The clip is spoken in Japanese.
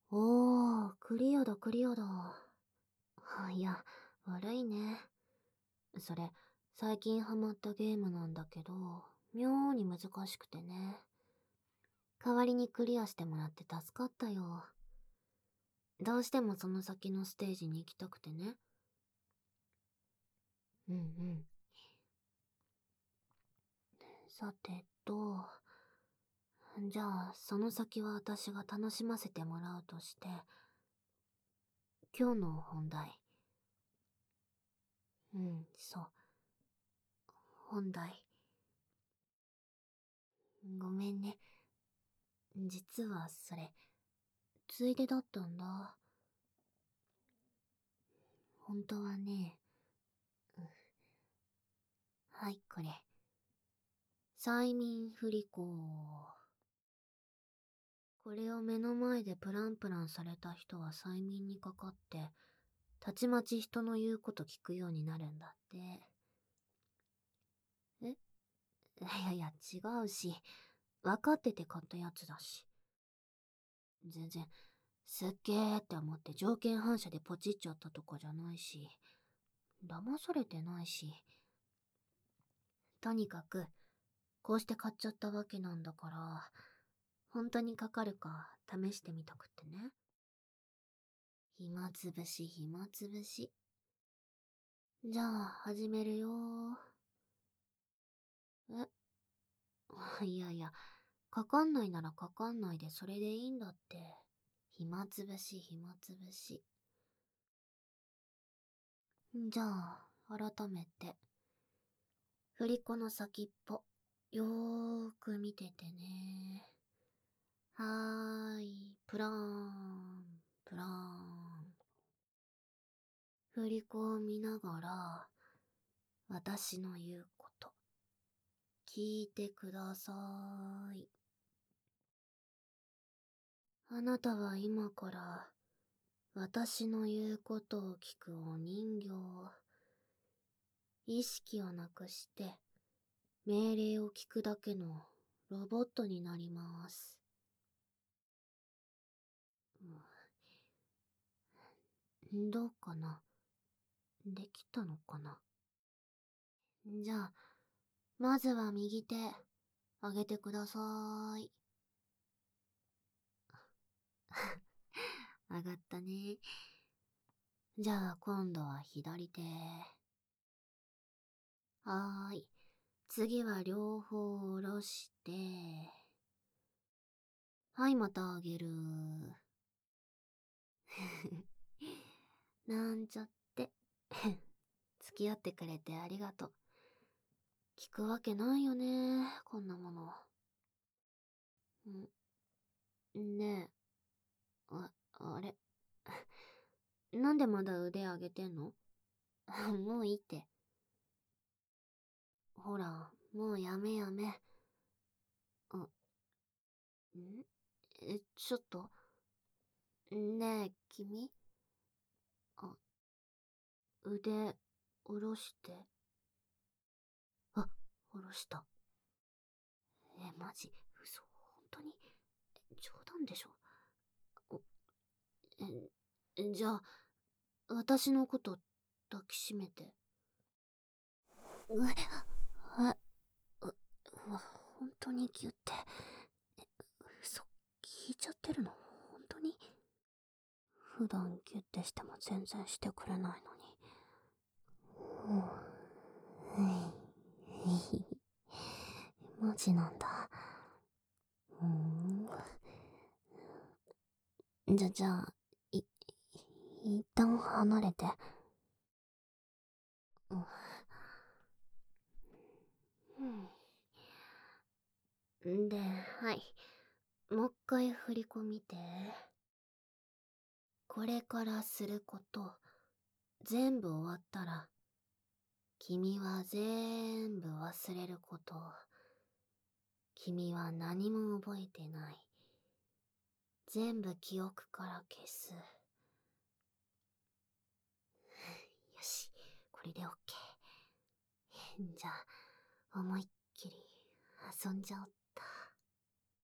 おー、クリアだクリアだ。いや、悪いね。それ、最近ハマったゲームなんだけど、妙に難しくてね。代わりにクリアしてもらって助かったよ。どうしてもその先のステージに行きたくてね。うんうん。さてじゃあその先は私が楽しませてもらうとして、今日の本題。うん、そう。本題。ごめんね。実はそれ、ついでだったんだ。本当はね、はい、これ。催眠振り子。これを目の前でプランプランされた人は催眠にかかって、たちまち人の言うこと聞くようになるんだって。えいや違うし、分かってて買ったやつだし。全然、すっげーって思って条件反射でポチっちゃったとかじゃないし、騙されてないし。とにかく、こうして買っちゃったわけなんだから、本当にかかるか試してみたくってね。暇つぶし暇つぶし。じゃあ、始めるよいやいや、かかんないならかかんないでそれでいいんだって。暇つぶし暇つぶし。じゃあ、改めて。振り子の先っぽ、よーく見ててね。はーい、プラーン、プラーン。振り子を見ながら、私の言うこと、聞いてください。あなたは今から、私の言うことを聞くお人形、意識をなくして、命令を聞くだけのロボットになります。どうかな？できたのかな？じゃあ、まずは右手、上げてくださーい。上がったね。じゃあ今度は左手。はーい。次は両方下ろして。はい、また上げる。なんちゃって。付き合ってくれてありがとう。聞くわけないよね、こんなもの。ねえ、あれ。なんでまだ腕上げてんの？もういいって。ほら、もうやめやめ。ちょっと。ねえ、君。あ、腕、下ろして。下ろした。マジ？嘘？本当に？冗談でしょ？じゃあ、私のこと抱きしめて。本当にギュって。嘘、聞いちゃってるの？本当に？普段ギュってしても全然してくれないのに。マジなんだ。じゃあ、一旦離れて。で、はい。もう一回振り子見て。これからすること、全部終わったら、君は全部忘れること。君は何も覚えてない。全部記憶から消す。よし、これで OK。じゃあ、思いっきり遊んじゃおっ